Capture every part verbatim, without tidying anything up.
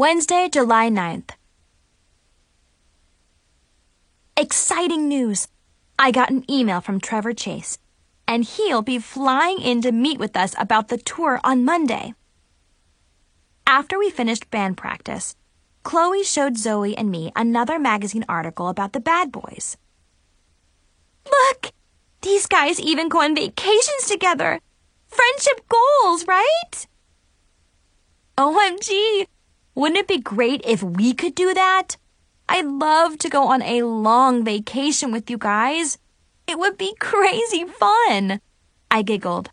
Wednesday, July ninth. Exciting news! I got an email from Trevor Chase, and he'll be flying in to meet with us about the tour on Monday. After we finished band practice, Chloe showed Zoe and me another magazine article about the Bad Boys. Look! These guys even go on vacations together! Friendship goals, right? O M G! Wouldn't it be great if we could do that? I'd love to go on a long vacation with you guys. It would be crazy fun, I giggled.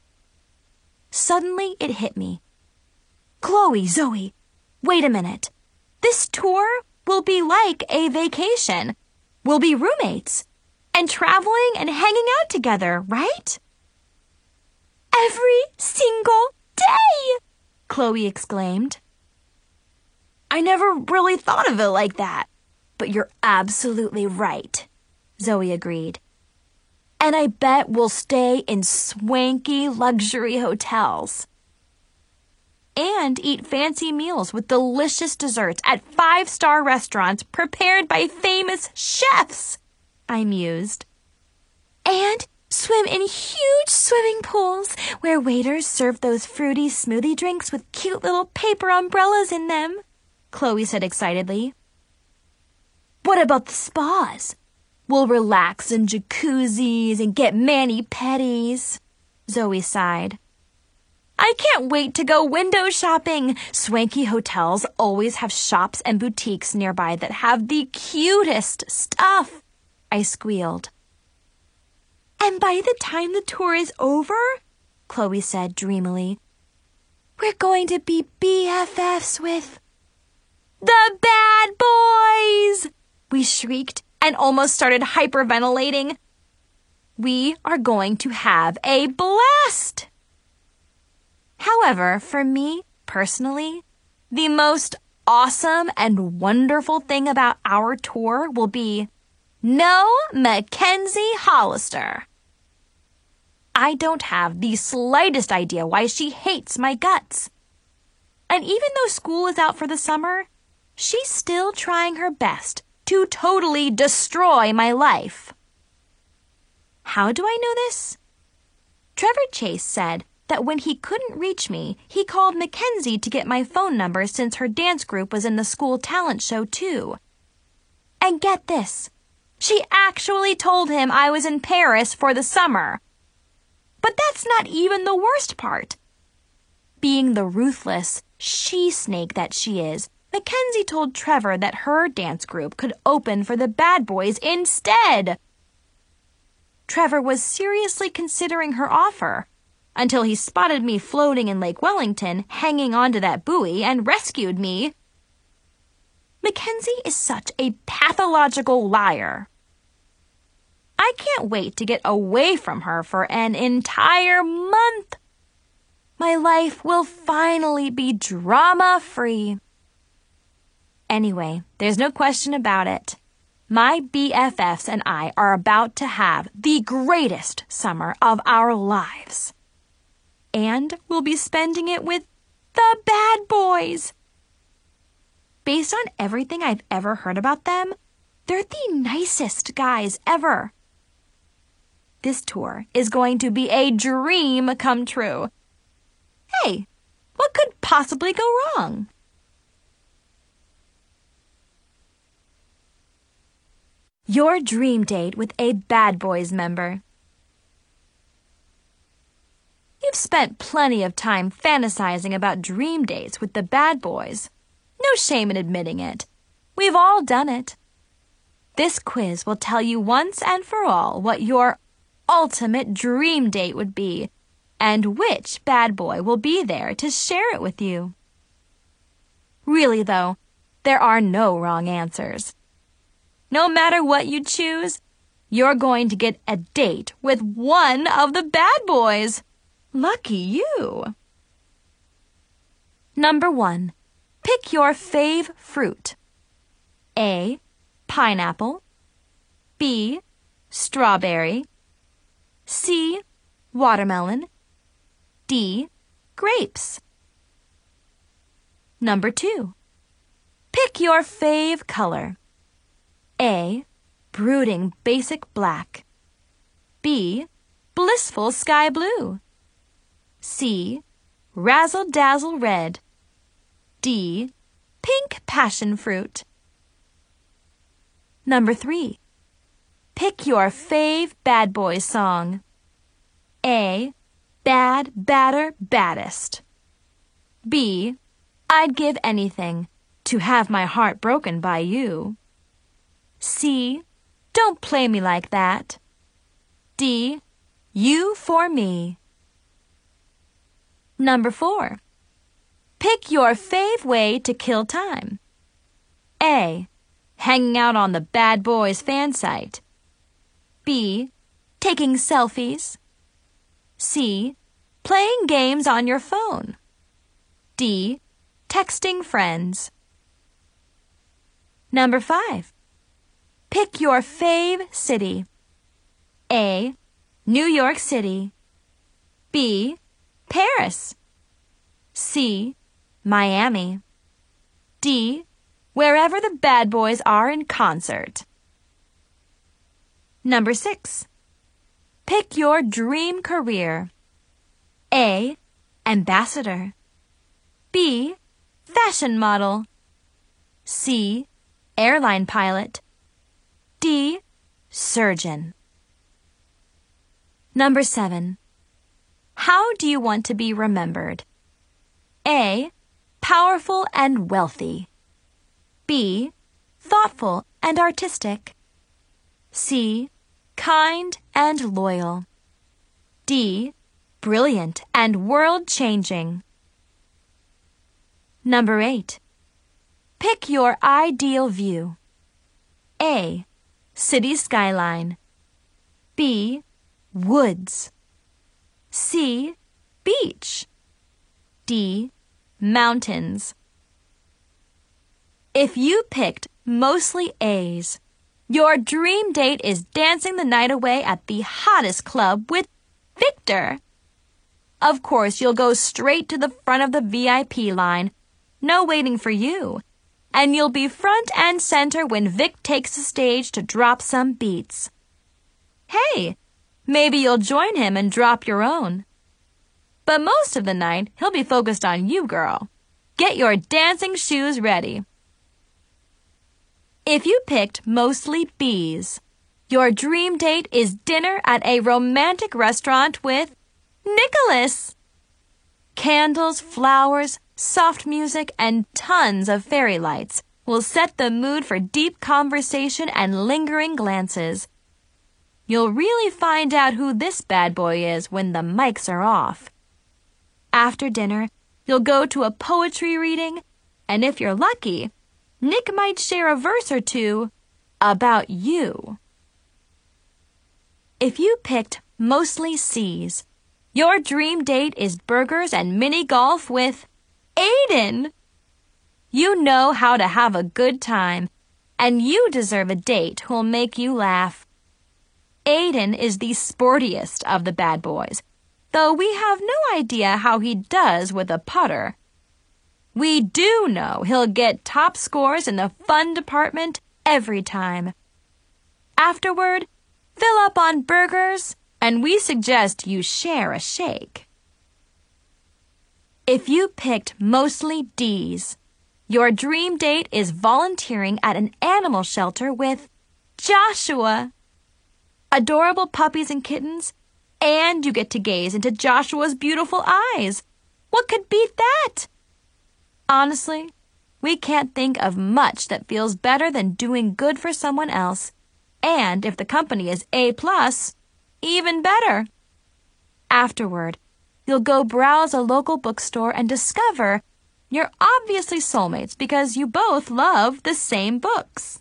Suddenly it hit me. Chloe, Zoe, wait a minute. This tour will be like a vacation. We'll be roommates and traveling and hanging out together, right? Every single day, Chloe exclaimed. I never really thought of it like that, but you're absolutely right, Zoe agreed. And I bet we'll stay in swanky luxury hotels and eat fancy meals with delicious desserts at five-star restaurants prepared by famous chefs, I mused. And swim in huge swimming pools where waiters serve those fruity smoothie drinks with cute little paper umbrellas in them, Chloe said excitedly. What about the spas? We'll relax in jacuzzis and get mani-pedis, Zoe sighed. I can't wait to go window shopping. Swanky hotels always have shops and boutiques nearby that have the cutest stuff, I squealed. And by the time the tour is over, Chloe said dreamily, we're going to be B F Fs with the Bad Boys! We shrieked and almost started hyperventilating. We are going to have a blast! However, for me, personally, the most awesome and wonderful thing about our tour will be no Mackenzie Hollister. I don't have the slightest idea why she hates my guts. And even though school is out for the summer, she's still trying her best to totally destroy my life. How do I know this? Trevor Chase said that when he couldn't reach me, he called Mackenzie to get my phone number since her dance group was in the school talent show too. And get this, she actually told him I was in Paris for the summer. But that's not even the worst part. Being the ruthless she-snake that she is, Mackenzie told Trevor that her dance group could open for the Bad Boys instead. Trevor was seriously considering her offer until he spotted me floating in Lake Wellington, hanging onto that buoy, and rescued me. Mackenzie is such a pathological liar. I can't wait to get away from her for an entire month. My life will finally be drama-free. Anyway, there's no question about it. My B F Fs and I are about to have the greatest summer of our lives. And we'll be spending it with the Bad Boys. Based on everything I've ever heard about them, they're the nicest guys ever. This tour is going to be a dream come true. Hey, what could possibly go wrong? Your dream date with a Bad Boys member. You've spent plenty of time fantasizing about dream dates with the Bad Boys. No shame in admitting it. We've all done it. This quiz will tell you once and for all what your ultimate dream date would be and which bad boy will be there to share it with you. Really, though, there are no wrong answers. No matter what you choose, you're going to get a date with one of the Bad Boys. Lucky you. Number one, pick your fave fruit. A, pineapple. B, strawberry. C, watermelon. D, grapes. Number two, Pick your fave color. A. Brooding basic black. B. Blissful sky blue. C. Razzle dazzle red. D. Pink passion fruit. Number three. Pick your fave bad boy song. A. Bad, badder, baddest. B. I'd give anything to have my heart broken by you. C. Don't play me like that. D. You for me. Number four. Pick your fave way to kill time. A. Hanging out on the Bad Boys fan site. B. Taking selfies. C. Playing games on your phone. D. Texting friends. Number five. Pick your fave city. A. New York City. B. Paris. C. Miami. D. Wherever the bad boys are in concert. Number six. Pick your dream career. A. Ambassador. B. Fashion model. C. Airline pilot. D. Surgeon. Number seven. How do you want to be remembered? A. Powerful and wealthy. B. Thoughtful and artistic. C. Kind and loyal. D. Brilliant and world-changing. Number eight. Pick your ideal view. A. City skyline. B. Woods. C. Beach. D. Mountains. If you picked mostly A's, your dream date is dancing the night away at the hottest club with Victor. Of course, you'll go straight to the front of the V I P line. No waiting for you. And you'll be front and center when Vic takes the stage to drop some beats. Hey, maybe you'll join him and drop your own. But most of the night, he'll be focused on you, girl. Get your dancing shoes ready. If you picked mostly B's, your dream date is dinner at a romantic restaurant with Nicholas. Candles, flowers, soft music, and tons of fairy lights will set the mood for deep conversation and lingering glances. You'll really find out who this bad boy is when the mics are off. After dinner, you'll go to a poetry reading, and if you're lucky, Nick might share a verse or two about you. If you picked mostly C's, your dream date is burgers and mini golf with Aiden. You know how to have a good time, and you deserve a date who'll make you laugh. Aiden is the sportiest of the bad boys, though we have no idea how he does with a putter. We do know he'll get top scores in the fun department every time. Afterward, fill up on burgers, and we suggest you share a shake. If you picked mostly D's, your dream date is volunteering at an animal shelter with Joshua. Adorable puppies and kittens, and you get to gaze into Joshua's beautiful eyes. What could beat that? Honestly, we can't think of much that feels better than doing good for someone else. And if the company is A plus, even better. Afterward, you'll go browse a local bookstore and discover you're obviously soulmates because you both love the same books.